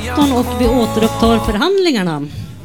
18 och vi återupptar förhandlingarna.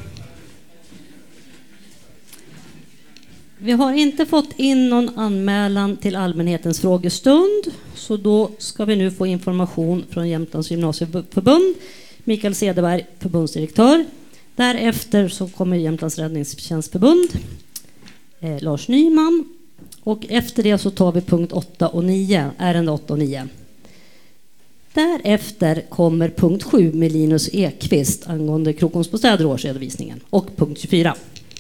Vi har inte fått in någon anmälan till allmänhetens frågestund, så då ska vi nu få information från Jämtlands gymnasieförbund. Mikael Cederberg, förbundsdirektör. Därefter så kommer Jämtlands räddningstjänstförbund, Lars Nyman. Och efter det så tar vi punkt 8 och 9, ärende 8 och 9. Därefter kommer punkt 7 med Linus Ekqvist angående Krokomsbostäder årsredovisningen. Och punkt 24.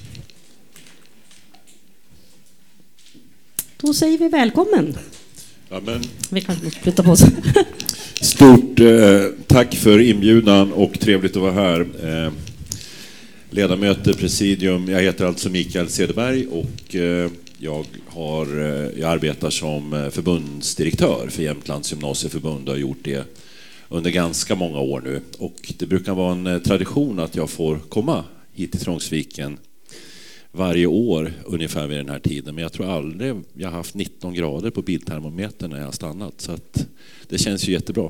Då säger vi välkommen. Ja, men... Vi kan flytta på oss. Stort tack för inbjudan och trevligt att vara här. Ledamöter, presidium, jag heter alltså Mikael Cederberg och jag arbetar som förbundsdirektör för Jämtlands gymnasieförbund och har gjort det under ganska många år nu. Och det brukar vara en tradition att jag får komma hit till Trångsviken varje år ungefär vid den här tiden. Men jag tror aldrig jag har haft 19 grader på biltermometern när jag har stannat. Så att det känns ju jättebra.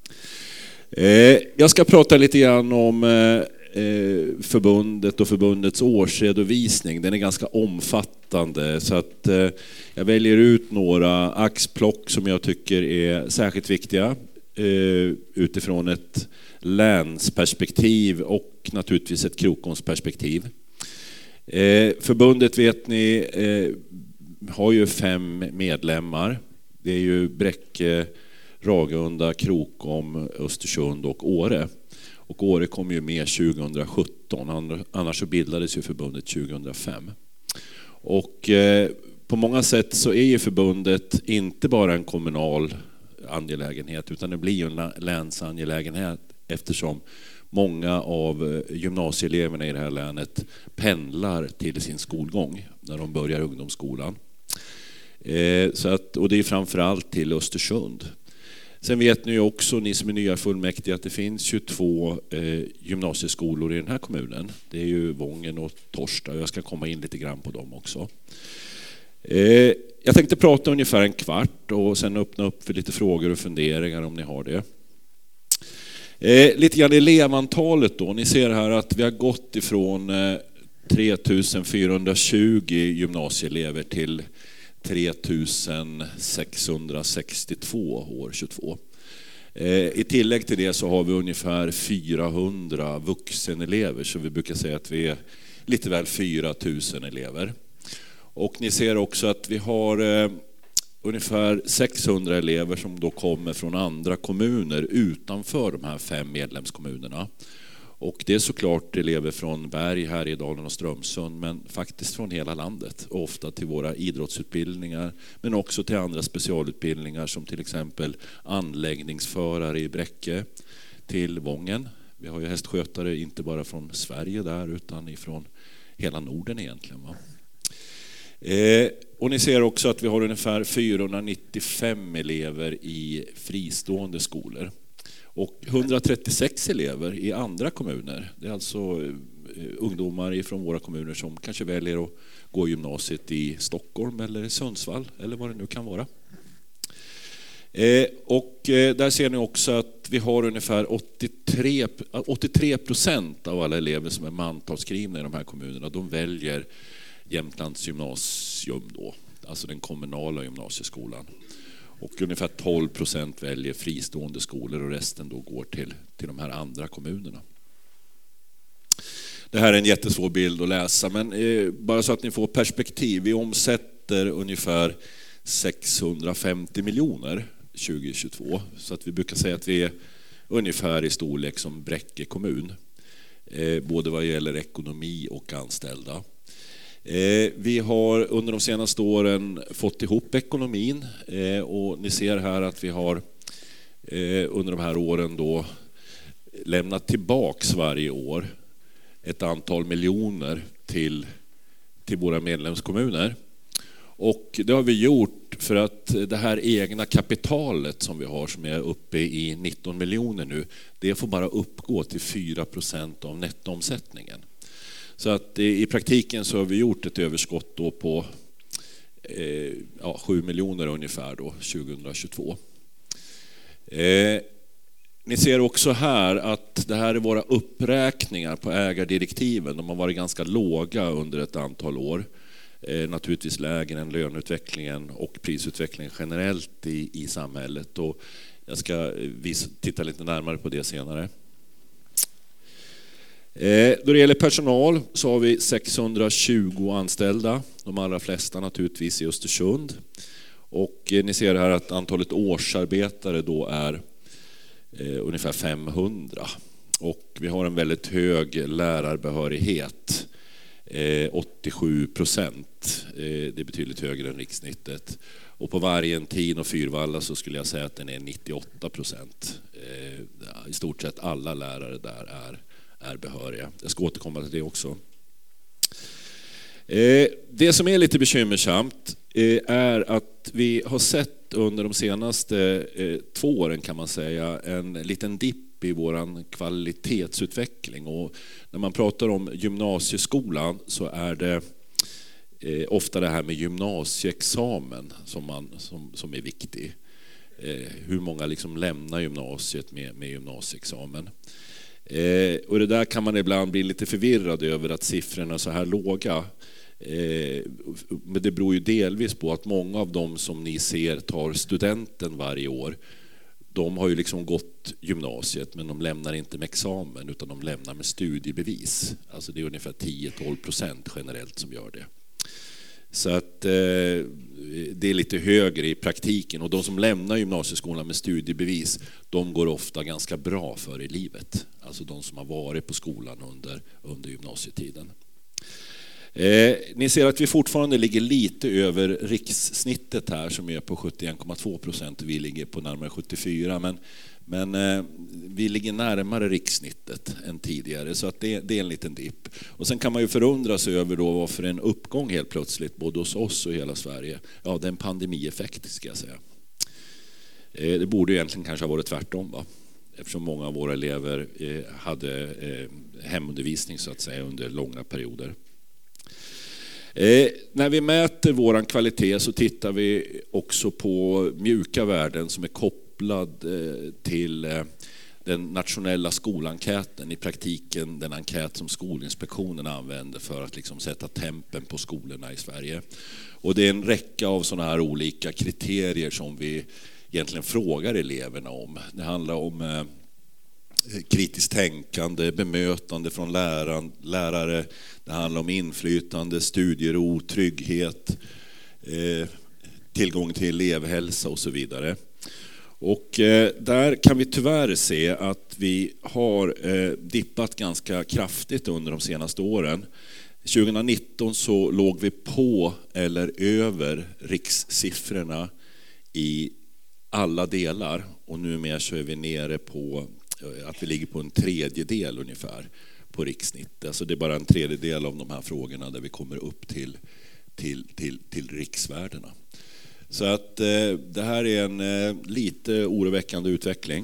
Jag ska prata lite grann om förbundet och förbundets årsredovisning. Den är ganska omfattande så att jag väljer ut några axplock som jag tycker är särskilt viktiga utifrån ett länsperspektiv och naturligtvis ett Krokomsperspektiv. Förbundet vet ni har ju 5 medlemmar. Det är ju Bräcke, Ragunda, Krokom, Östersund och Åre. Och Åre kom ju med 2017, annars så bildades ju förbundet 2005. Och på många sätt så är ju förbundet inte bara en kommunal angelägenhet utan det blir ju en länsangelägenhet eftersom många av gymnasieeleverna i det här länet pendlar till sin skolgång när de börjar ungdomsskolan. Och det är framförallt till Östersund. Sen vet ni också, ni som är nya fullmäktige, att det finns 22 gymnasieskolor i den här kommunen. Det är ju Vången och Torsta. Jag ska komma in lite grann på dem också. Jag tänkte prata ungefär en kvart och sen öppna upp för lite frågor och funderingar om ni har det. Lite grann elevantalet då. Ni ser här att vi har gått ifrån 3420 gymnasieelever till 3662 år 22. I tillägg till det så har vi ungefär 400 vuxenelever, så vi brukar säga att vi är lite väl 4000 elever. Och ni ser också att vi har ungefär 600 elever som då kommer från andra kommuner utanför de här 5 medlemskommunerna. Och det är såklart elever från Berg, Härjedalen och Strömsund, men faktiskt från hela landet. Ofta till våra idrottsutbildningar, men också till andra specialutbildningar som till exempel anläggningsförare i Bräcke, till Vången. Vi har ju hästskötare inte bara från Sverige där utan ifrån hela Norden egentligen. Va? Och ni ser också att vi har ungefär 495 elever i fristående skolor. Och 136 elever i andra kommuner. Det är alltså ungdomar från våra kommuner som kanske väljer att gå gymnasiet i Stockholm eller Sundsvall eller vad det nu kan vara. Och där ser ni också att vi har ungefär 83% av alla elever som är mantalsskrivna i de här kommunerna. De väljer Jämtlands gymnasium då, alltså den kommunala gymnasieskolan. Och ungefär 12% väljer fristående skolor och resten då går till de här andra kommunerna. Det här är en jättesvår bild att läsa, men bara så att ni får perspektiv. Vi omsätter ungefär 650 miljoner 2022. Så att vi brukar säga att vi är ungefär i storlek som Bräcke kommun. Både vad gäller ekonomi och anställda. Vi har under de senaste åren fått ihop ekonomin och ni ser här att vi har under de här åren då lämnat tillbaks varje år ett antal miljoner till våra medlemskommuner. Och det har vi gjort för att det här egna kapitalet som vi har, som är uppe i 19 miljoner nu, det får bara uppgå till 4% av nettoomsättningen. Så att i praktiken så har vi gjort ett överskott då på 7 miljoner ungefär då 2022. Ni ser också här att det här är våra uppräkningar på ägardirektiven. De har varit ganska låga under ett antal år. Naturligtvis lägre än löneutvecklingen och prisutvecklingen generellt i samhället. Och jag ska titta lite närmare på det senare. Då det gäller personal så har vi 620 anställda. De allra flesta naturligtvis i Östersund. Och ni ser här att antalet årsarbetare då är ungefär 500. Och vi har en väldigt hög lärarbehörighet. 87%. Det är betydligt högre än rikssnittet. Och på Vargentin och Fyrvalla så skulle jag säga att den är 98%. I stort sett alla lärare där är behöriga. Jag ska återkomma till det också. Det som är lite bekymmersamt är att vi har sett under de senaste 2 åren kan man säga en liten dipp i våran kvalitetsutveckling. Och när man pratar om gymnasieskolan så är det ofta det här med gymnasieexamen som är viktig. Hur många liksom lämnar gymnasiet med gymnasieexamen. Och det där kan man ibland bli lite förvirrad över att siffrorna är så här låga. Men det beror ju delvis på att många av dem som ni ser tar studenten varje år, de har ju liksom gått gymnasiet men de lämnar inte med examen utan de lämnar med studiebevis. Alltså det är ungefär 10-12% generellt som gör det. Så att det är lite högre i praktiken och de som lämnar gymnasieskolan med studiebevis, de går ofta ganska bra för i livet. Alltså de som har varit på skolan under gymnasietiden. Ni ser att vi fortfarande ligger lite över rikssnittet här som är på 71,2%. Vi ligger på närmare 74%. Men vi ligger närmare rikssnittet än tidigare så att det är en liten dipp. Och sen kan man ju förundra sig över då varför en uppgång helt plötsligt både hos oss och hela Sverige. Ja, det är en pandemieffekt ska jag säga. Det borde egentligen kanske ha varit tvärtom va? Eftersom många av våra elever hade hemundervisning så att säga under långa perioder. När vi mäter våran kvalitet så tittar vi också på mjuka värden som är kopplad till den nationella skolenkäten, i praktiken den enkät som Skolinspektionen använder för att liksom sätta tempen på skolorna i Sverige. Och det är en räcka av sådana här olika kriterier som vi egentligen frågar eleverna om. Det handlar om kritiskt tänkande, bemötande från lärare. Det handlar om inflytande, studiero, trygghet, tillgång till elevhälsa och så vidare. Och där kan vi tyvärr se att vi har dippat ganska kraftigt under de senaste åren. 2019 så låg vi på eller över rikssiffrorna i alla delar och numera så är vi nere på att vi ligger på en tredjedel ungefär på rikssnitt. Alltså det är bara en tredjedel av de här frågorna där vi kommer upp till riksvärdena. Så att det här är en lite oroväckande utveckling.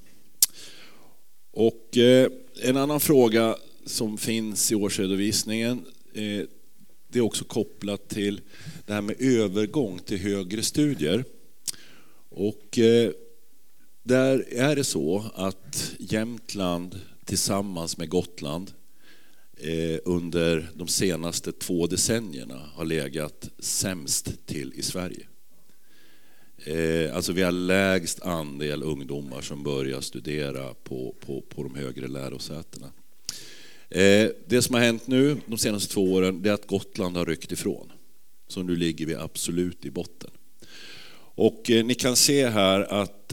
Och en annan fråga som finns i årsredovisningen det är också kopplat till det här med övergång till högre studier. Och där är det så att Jämtland tillsammans med Gotland under de senaste 2 decennierna har legat sämst till i Sverige. Alltså vi har lägst andel ungdomar som börjar studera på de högre lärosätena. Det som har hänt nu de senaste 2 åren det är att Gotland har ryckt ifrån. Så nu ligger vi absolut i botten. Och ni kan se här att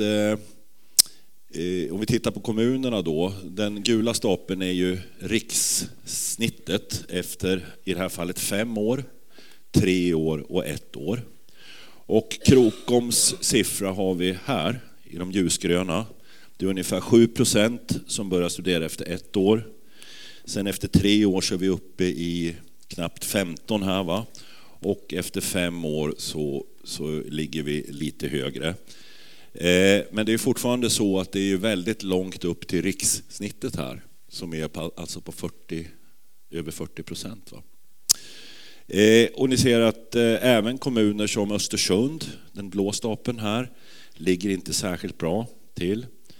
om vi tittar på kommunerna då, den gula stapeln är ju rikssnittet efter i det här fallet 5 år, 3 år och 1 år. Och Krokoms siffra har vi här i de ljusgröna. Det är ungefär 7% som börjar studera efter 1 år. Sen efter 3 år så är vi uppe i knappt 15 här va. Och efter 5 år så ligger vi lite högre. Men det är fortfarande så att det är väldigt långt upp till rikssnittet här. Som är alltså på över 40%. Va? Och ni ser att även kommuner som Östersund, den blå stapeln här, ligger inte särskilt bra till.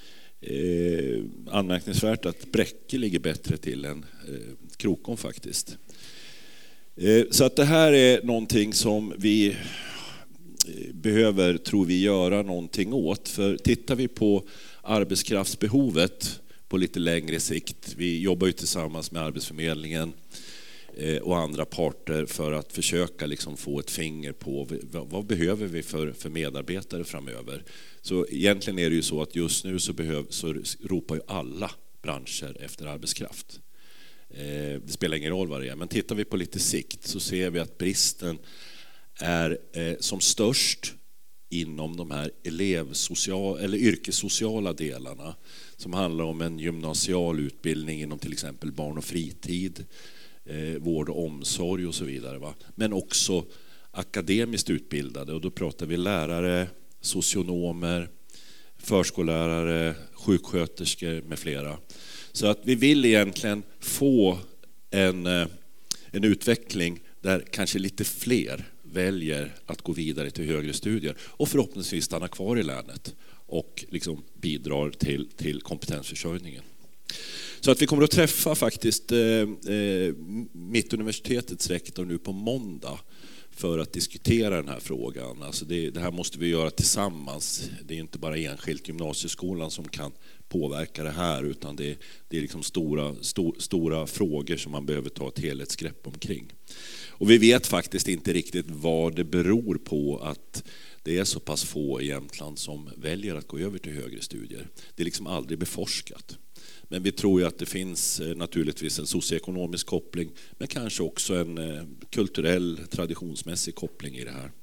anmärkningsvärt att Bräcke ligger bättre till än Krokom faktiskt. Så att det här är någonting som vi behöver, tror vi, göra någonting åt. För tittar vi på arbetskraftsbehovet på lite längre sikt, vi jobbar ju tillsammans med Arbetsförmedlingen och andra parter för att försöka liksom få ett finger på vad behöver vi för medarbetare framöver. Så egentligen är det ju så att just nu så ropar ju alla branscher efter arbetskraft. Det spelar ingen roll vad det är, men tittar vi på lite sikt så ser vi att bristen är som störst inom de här yrkessociala delarna som handlar om en gymnasial utbildning inom till exempel barn och fritid, vård och omsorg och så vidare. Va? Men också akademiskt utbildade, och då pratar vi lärare, socionomer, förskollärare, sjuksköterskor med flera. Så att vi vill egentligen få en utveckling där kanske lite fler väljer att gå vidare till högre studier och förhoppningsvis stanna kvar i länet och liksom bidrar till kompetensförsörjningen. Så att vi kommer att träffa faktiskt Mittuniversitetets rektor nu på måndag för att diskutera den här frågan. Alltså det här måste vi göra tillsammans. Det är inte bara enskilt gymnasieskolan som kan påverka det här, utan det är liksom stora frågor som man behöver ta ett helhetsgrepp omkring. Och vi vet faktiskt inte riktigt vad det beror på att det är så pass få i Jämtland som väljer att gå över till högre studier. Det är liksom aldrig beforskat. Men vi tror ju att det finns naturligtvis en socioekonomisk koppling, men kanske också en kulturell, traditionsmässig koppling i det här.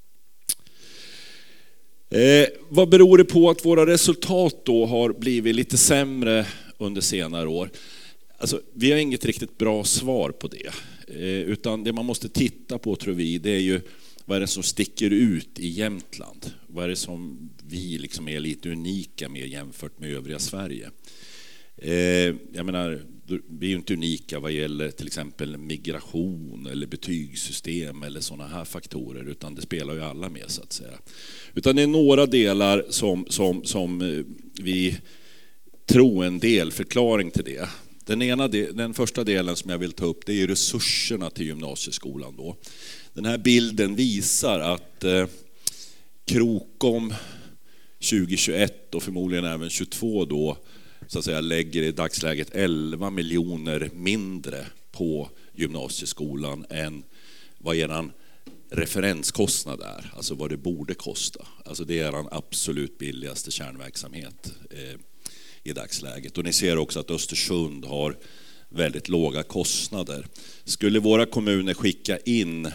Vad beror det på att våra resultat då har blivit lite sämre under senare år? Alltså, vi har inget riktigt bra svar på det. Utan det man måste titta på, tror vi, det är ju vad är det som sticker ut i Jämtland? Vad är det som vi liksom är lite unika med jämfört med övriga Sverige? Jag menar, vi är ju inte unika vad gäller till exempel migration eller betygssystem eller sådana här faktorer, utan det spelar ju alla med så att säga. Utan det är några delar som vi tror en del förklaring till det. Den första delen som jag vill ta upp, det är resurserna till gymnasieskolan då. Den här bilden visar att Krokom 2021 och förmodligen även 2022 då så att säga lägger i dagsläget 11 miljoner mindre på gymnasieskolan än vad eran referenskostnad är, alltså vad det borde kosta. Alltså det är den absolut billigaste kärnverksamhet i dagsläget. Och ni ser också att Östersund har väldigt låga kostnader. Skulle våra kommuner skicka in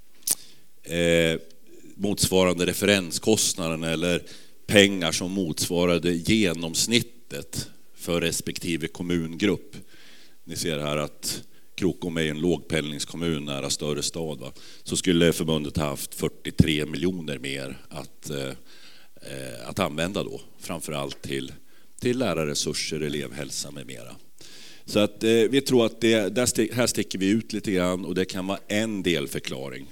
motsvarande referenskostnaden eller pengar som motsvarade genomsnittet för respektive kommungrupp. Ni ser här att Krokom är en lågpendlingskommun nära större stad. Va? Så skulle förbundet ha haft 43 miljoner mer att använda då. Framförallt till lärarresurser, elevhälsa med mera. Så att vi tror att här sticker vi ut lite grann, och det kan vara en delförklaring.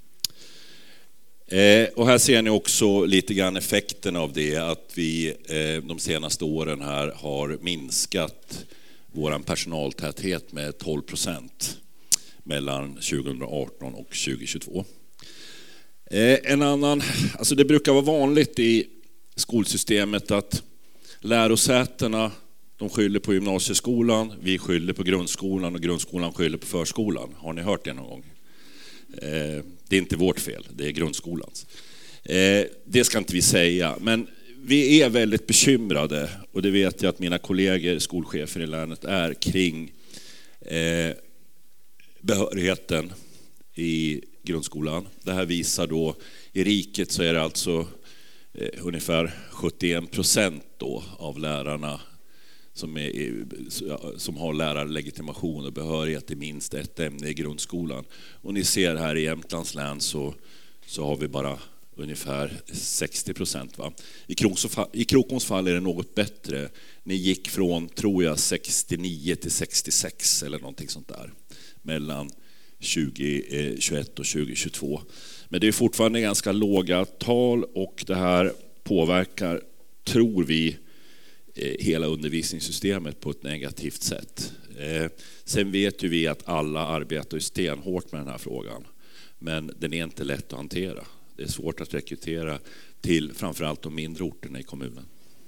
Och här ser ni också lite grann effekten av det, att vi de senaste åren här har minskat vår personaltäthet med 12% mellan 2018 och 2022. Alltså det brukar vara vanligt i skolsystemet att lärosätena, de skyller på gymnasieskolan, vi skyller på grundskolan och grundskolan skyller på förskolan. Har ni hört det någon gång? Det är inte vårt fel, det är grundskolans. Det ska inte vi säga, men vi är väldigt bekymrade, och det vet jag att mina kollegor, skolchefer i länet, är kring behörigheten i grundskolan. Det här visar då, i riket så är det alltså ungefär 71% då av lärarna som har lärarlegitimation och behörighet i minst ett ämne i grundskolan. Och ni ser här i Jämtlands län så har vi bara ungefär 60%. Va? I Krokoms fall är det något bättre. Ni gick från, tror jag, 69 till 66 eller någonting sånt där mellan 2021 och 2022. Men det är fortfarande ganska låga tal, och det här påverkar, tror vi, hela undervisningssystemet på ett negativt sätt. Sen vet ju vi att alla arbetar stenhårt med den här frågan, men den är inte lätt att hantera. Det är svårt att rekrytera till framförallt de mindre orterna i kommunen.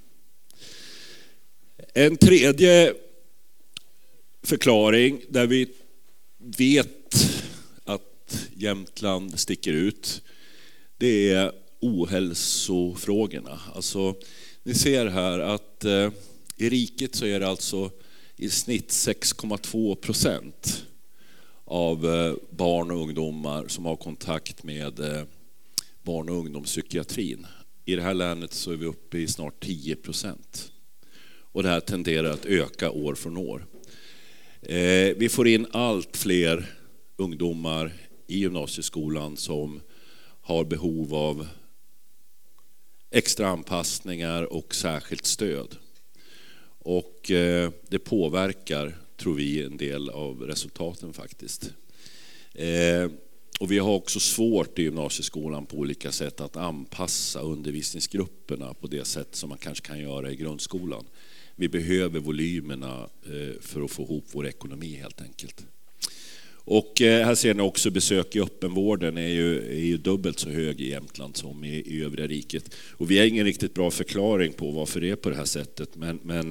En tredje förklaring där vi vet att Jämtland sticker ut, det är ohälsofrågorna. Alltså, ni ser här att i riket så är det alltså i snitt 6,2% av barn och ungdomar som har kontakt med barn- och ungdomspsykiatrin. I det här länet så är vi uppe i snart 10%. Och det här tenderar att öka år från år. Vi får in allt fler ungdomar i gymnasieskolan som har behov av extra anpassningar och särskilt stöd. Och det påverkar, tror vi, en del av resultaten faktiskt. Och vi har också svårt i gymnasieskolan på olika sätt att anpassa undervisningsgrupperna på det sätt som man kanske kan göra i grundskolan. Vi behöver volymerna för att få ihop vår ekonomi helt enkelt. Och här ser ni också besök i öppenvården är ju dubbelt så hög i Jämtland som i övriga riket. Och vi har ingen riktigt bra förklaring på varför det är på det här sättet. Men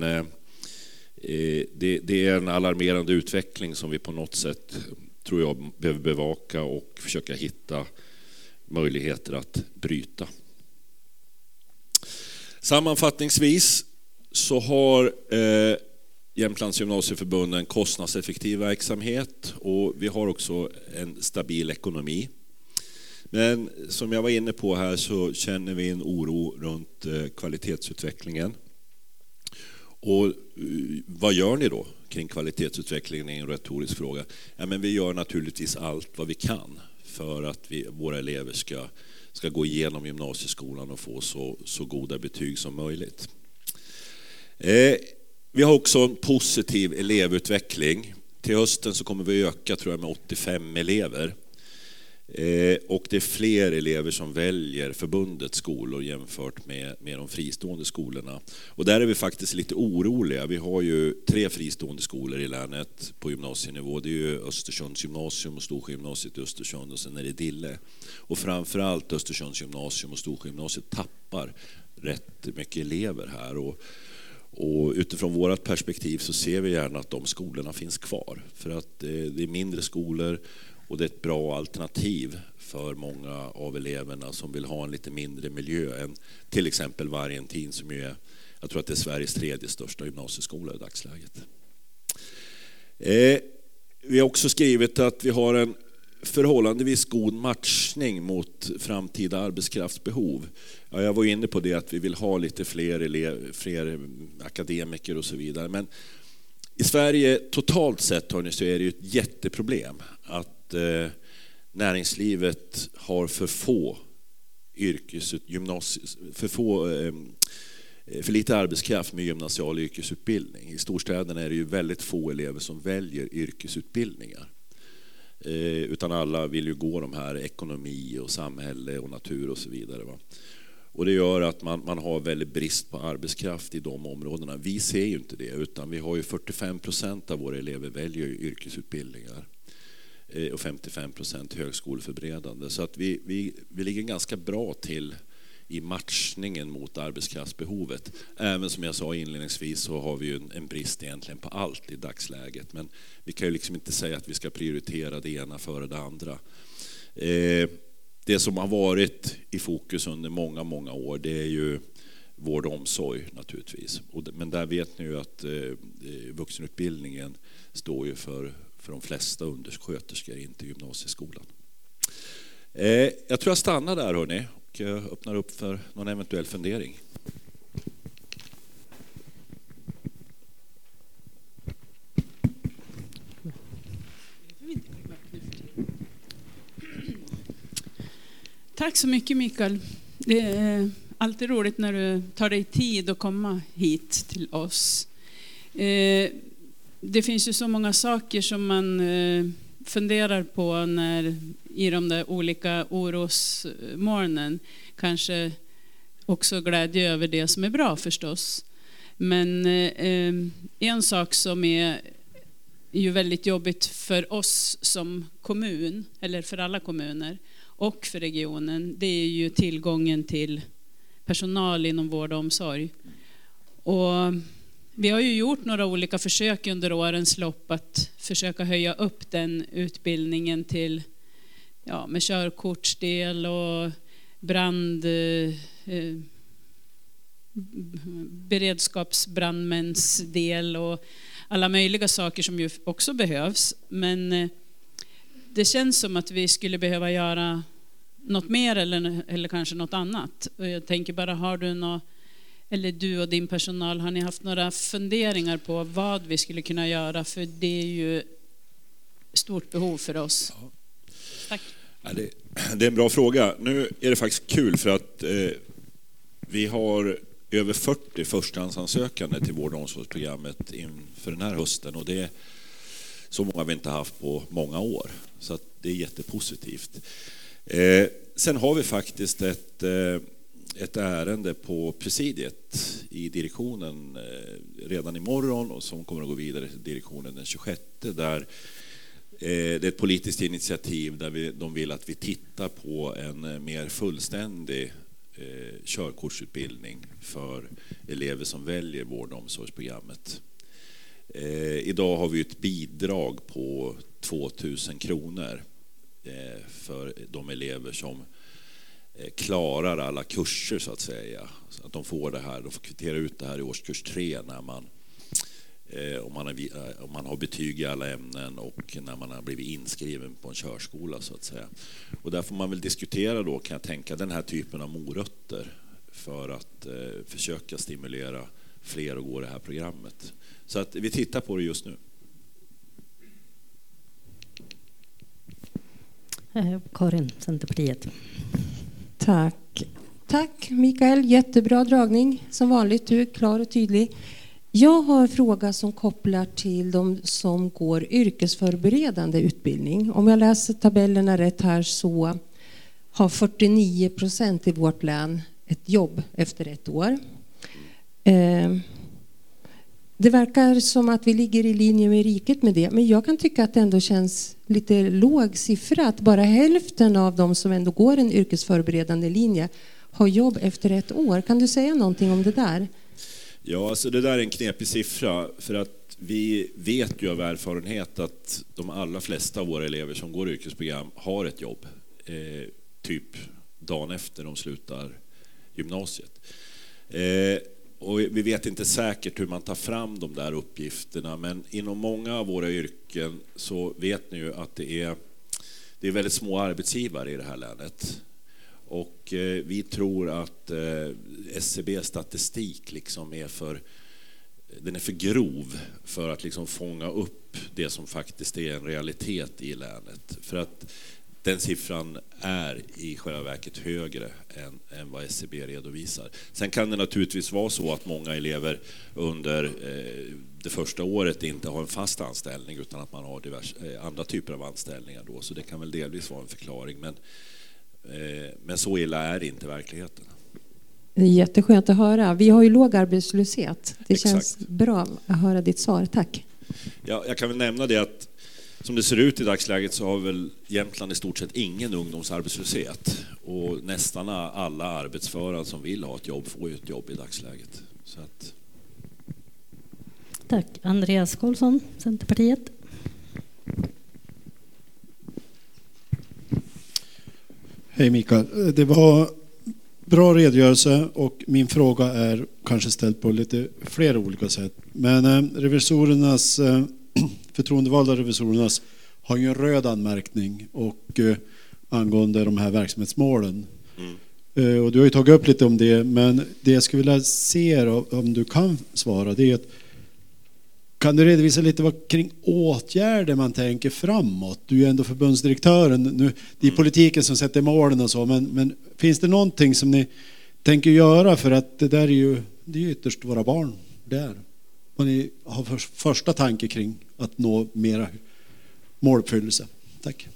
det är en alarmerande utveckling som vi på något sätt, tror jag, behöver bevaka och försöka hitta möjligheter att bryta. Sammanfattningsvis så har Jämtlands gymnasieförbund en kostnadseffektiv verksamhet och vi har också en stabil ekonomi. Men som jag var inne på här så känner vi en oro runt kvalitetsutvecklingen. Och vad gör ni då kring kvalitetsutvecklingen är en retorisk fråga. Ja, men vi gör naturligtvis allt vad vi kan för att våra elever ska gå igenom gymnasieskolan och få så goda betyg som möjligt. Vi har också en positiv elevutveckling. Till hösten så kommer vi öka, tror jag, med 85 elever. Och det är fler elever som väljer förbundets skolor jämfört med de fristående skolorna. Och där är vi faktiskt lite oroliga. Vi har ju 3 fristående skolor i länet på gymnasienivå. Det är ju Östersunds gymnasium och Storsjögymnasiet i Östersund och sen är det Dille. Och framförallt Östersunds gymnasium och Storsjögymnasiet tappar rätt mycket elever här. Och utifrån vårt perspektiv så ser vi gärna att de skolorna finns kvar. För att det är mindre skolor och det är ett bra alternativ för många av eleverna som vill ha en lite mindre miljö än till exempel Vargentin som ju är, jag tror att det är Sveriges 3:e största gymnasieskola i dagsläget. Vi har också skrivit att vi har en förhållandevis god matchning mot framtida arbetskraftsbehov. Ja, jag var inne på det att vi vill ha lite fler akademiker och så vidare. Men i Sverige totalt sett så är det ju ett jätteproblem att näringslivet har för lite arbetskraft med gymnasial yrkesutbildning. I storstäderna är det ju väldigt få elever som väljer yrkesutbildningar. Utan alla vill ju gå de här ekonomi och samhälle och natur och så vidare. Va? Och det gör att man har väldigt brist på arbetskraft i de områdena. Vi ser ju inte det, utan vi har ju 45% av våra elever väljer yrkesutbildningar och 55% högskoleförberedande. Så att vi ligger ganska bra till i matchningen mot arbetskraftsbehovet. Även som jag sa inledningsvis så har vi ju en brist egentligen på allt i dagsläget. Men vi kan ju liksom inte säga att vi ska prioritera det ena före det andra. Det som har varit i fokus under många år, det är ju vård och omsorg naturligtvis. Men där vet ni ju att vuxenutbildningen står ju för de flesta undersköterskor, inte gymnasieskolan. Jag tror jag stannar där, hörni, och öppnar upp för någon eventuell fundering. Tack så mycket, Mikael. Det är alltid roligt när du tar dig tid att komma hit till oss. Det finns ju så många saker som man funderar på när i de där olika orosmolnen. Kanske också glädje över det som är bra förstås. Men en sak som är ju väldigt jobbigt för oss som kommun, eller för alla kommuner och för regionen, det är ju tillgången till personal inom vård och omsorg. Och vi har ju gjort några olika försök under årens lopp att försöka höja upp den utbildningen till, ja, med körkortsdel och beredskapsbrandmäns del och alla möjliga saker som ju också behövs. Men det känns som att vi skulle behöva göra något mer eller kanske något annat. Och jag tänker bara, har du eller du och din personal, har ni haft några funderingar på vad vi skulle kunna göra? För det är ju stort behov för oss. Ja. Tack. Ja, det är en bra fråga. Nu är det faktiskt kul för att vi har över 40 förstahandsansökande till vård- och omsorgsprogrammet inför den här hösten, och det är så många vi inte haft på många år. Så att det är jättepositivt. Sen har vi faktiskt ett ärende på presidiet i direktionen redan imorgon, och som kommer att gå vidare till direktionen den 26, där det är ett politiskt initiativ där de vill att vi tittar på en mer fullständig körkortsutbildning för elever som väljer vård- och omsorgsprogrammet. Idag har vi ett bidrag på 2000 kronor för de elever som klarar alla kurser, så att säga. Så att de får det här, de får kvittera ut det här i årskurs 3 när om man har betyg i alla ämnen och när man har blivit inskriven på en körskola, så att säga. Och där får man väl diskutera då, kan jag tänka, den här typen av morötter för att försöka stimulera fler att gå det här programmet. Så att vi tittar på det just nu. Karin, Centerpartiet. Tack Mikael, jättebra dragning. Som vanligt, du är klar och tydlig. Jag har en fråga som kopplar till de som går yrkesförberedande utbildning. Om jag läser tabellerna rätt här så har 49% i vårt län ett jobb efter 1 år. Det verkar som att vi ligger i linje med riket med det, men jag kan tycka att det ändå känns lite låg siffra att bara hälften av de som ändå går en yrkesförberedande linje har jobb efter 1 år. Kan du säga någonting om det där? Ja, alltså det där är en knepig siffra, för att vi vet ju av erfarenhet att de allra flesta av våra elever som går yrkesprogram har ett jobb typ dagen efter de slutar gymnasiet. Och vi vet inte säkert hur man tar fram de där uppgifterna, men inom många av våra yrken så vet ni ju att det är väldigt små arbetsgivare i det här länet. Och vi tror att SCB:s statistik liksom är för grov för att liksom fånga upp det som faktiskt är en realitet i länet. För att den siffran är i själva verket högre än vad SCB redovisar. Sen kan det naturligtvis vara så att många elever under det första året inte har en fast anställning, utan att man har andra typer av anställningar då. Så det kan väl delvis vara en förklaring. Men så illa är inte verkligheten. Jätteskönt att höra. Vi har ju låg arbetslöshet. Det Exakt. känns bra att höra ditt svar. Tack. Ja, jag kan väl nämna det att som det ser ut i dagsläget så har väl Jämtland i stort sett ingen ungdomsarbetslöshet. Och nästan alla arbetsföra som vill ha ett jobb får ju ett jobb i dagsläget. Så att... Tack. Andreas Karlsson, Centerpartiet. Hej Mikael, det var bra redogörelse och min fråga är kanske ställd på lite fler olika sätt. Men förtroendevalda revisorernas har ju en röd anmärkning och angående de här verksamhetsmålen. Och du har ju tagit upp lite om det, men det jag skulle vilja se om du kan svara, det är att kan du redovisa lite vad kring åtgärder man tänker framåt? Du är ändå förbundsdirektören. Nu, det är politiken som sätter målen och så, men finns det någonting som ni tänker göra, för att det är ju ytterst våra barn där. Och ni har första tanke kring att nå mera måluppfyllelse. Tack.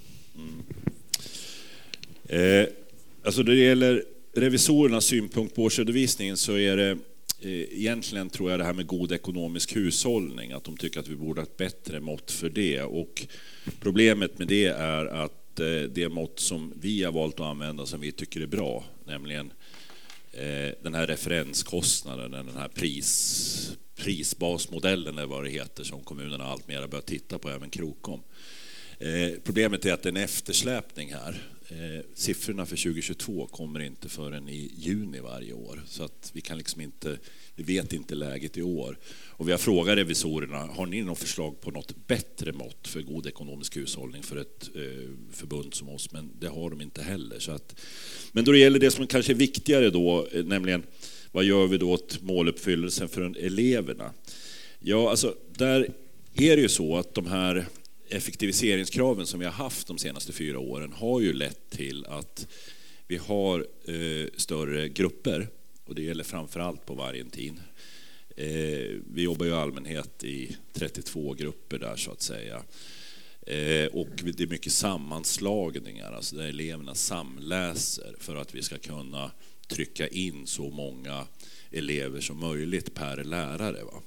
Alltså det gäller revisorernas synpunkt på årsredovisningen, så är det egentligen tror jag det här med god ekonomisk hushållning, att de tycker att vi borde ha ett bättre mått för det. Och problemet med det är att det mått som vi har valt att använda som vi tycker är bra, nämligen den här referenskostnaden, den här prisbasmodellen eller vad det heter, som kommunerna allt mer börjar titta på, även Krokom. Problemet är att det är en eftersläpning här. Siffrorna för 2022 kommer inte förrän i juni varje år, så att vi kan liksom inte, vi vet inte läget i år. Och vi har frågat revisorerna, har ni något förslag på något bättre mått för god ekonomisk hushållning för ett förbund som oss? Men det har de inte heller. Så att, men då det gäller det som kanske är viktigare då, nämligen vad gör vi då åt måluppfyllelsen för eleverna? Ja, alltså där är det ju så att de här effektiviseringskraven som vi har haft de senaste 4 åren har ju lett till att vi har större grupper, och det gäller framförallt på Vargentin. Vi jobbar ju i allmänhet i 32 grupper där så att säga. Och det är mycket sammanslagningar, alltså där eleverna samläser för att vi ska kunna trycka in så många elever som möjligt per lärare, va?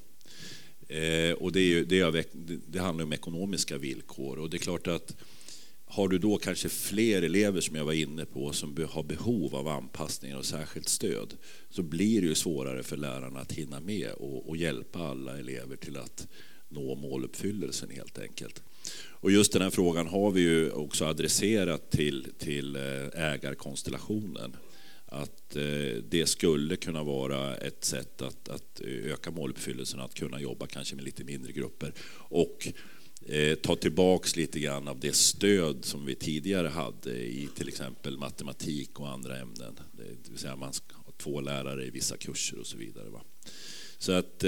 Och det handlar om ekonomiska villkor, och det är klart att har du då kanske fler elever som jag var inne på som har behov av anpassningar och särskilt stöd, så blir det ju svårare för lärarna att hinna med och hjälpa alla elever till att nå måluppfyllelsen helt enkelt. Och just den här frågan har vi ju också adresserat till ägarkonstellationen. Att det skulle kunna vara ett sätt att öka måluppfyllelsen, att kunna jobba kanske med lite mindre grupper och ta tillbaks lite grann av det stöd som vi tidigare hade i till exempel matematik och andra ämnen. Det vill säga man ska ha 2 lärare i vissa kurser och så vidare, va? Så att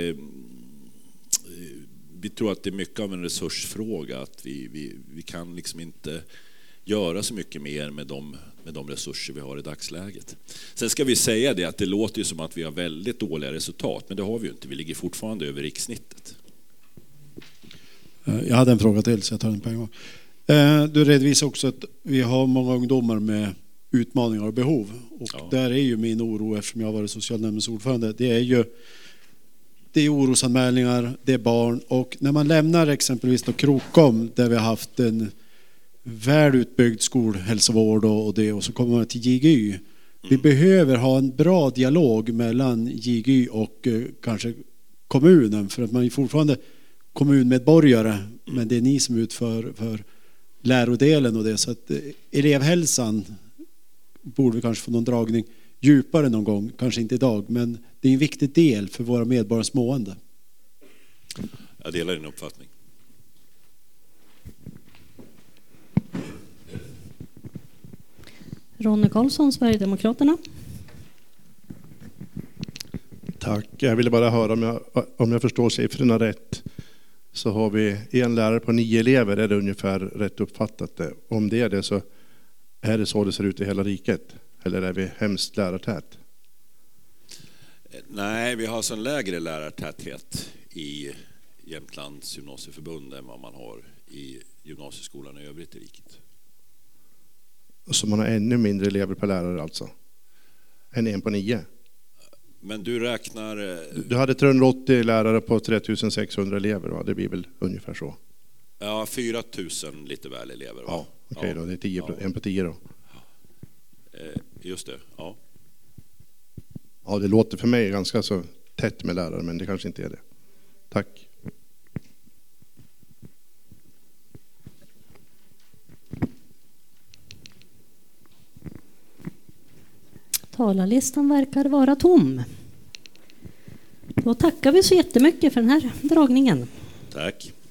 vi tror att det är mycket av en resursfråga, att vi kan liksom inte göra så mycket mer med de resurser vi har i dagsläget. Sen ska vi säga det att det låter ju som att vi har väldigt dåliga resultat, men det har vi ju inte. Vi ligger fortfarande över rikssnittet. Jag hade en fråga till, så jag tar den på en gång. Du redovisar också att vi har många ungdomar med utmaningar och behov. Och där är ju min oro, eftersom jag har varit socialnämndens ordförande, det är orosanmälningar, det är barn. Och när man lämnar exempelvis då Krokom, där vi har haft en väl utbyggd skolhälsovård och så kommer man till JGY. Vi behöver ha en bra dialog mellan JGY och kanske kommunen, för att man är fortfarande kommunmedborgare, men det är ni som utför för lärodelen och det, så att elevhälsan borde vi kanske få någon dragning djupare någon gång, kanske inte idag, men det är en viktig del för våra medborgares mående. Jag delar din uppfattning. Ronny Karlsson, Sverigedemokraterna. Tack. Jag ville bara höra om jag förstår siffrorna rätt. Så har vi en lärare på 9 elever, är det ungefär rätt uppfattat det? Om det är det, så är det så det ser ut i hela riket? Eller är vi hemskt lärartät? Nej, vi har så en lägre lärartäthet i Jämtlands gymnasieförbund än vad man har i gymnasieskolan i övrigt i riket. Så man har ännu mindre elever per lärare alltså? Än 1 på 9? Men du räknar... Du hade 380 lärare på 3600 elever, va? Det blir väl ungefär så? Ja, 4000 lite väl elever. Va? Ja, okej då. Det är 10, 1 på 10 då. Just det, ja. Ja, det låter för mig ganska så tätt med lärare, men det kanske inte är det. Tack. Talarlistan verkar vara tom. Då tackar vi så jättemycket för den här dragningen. Tack.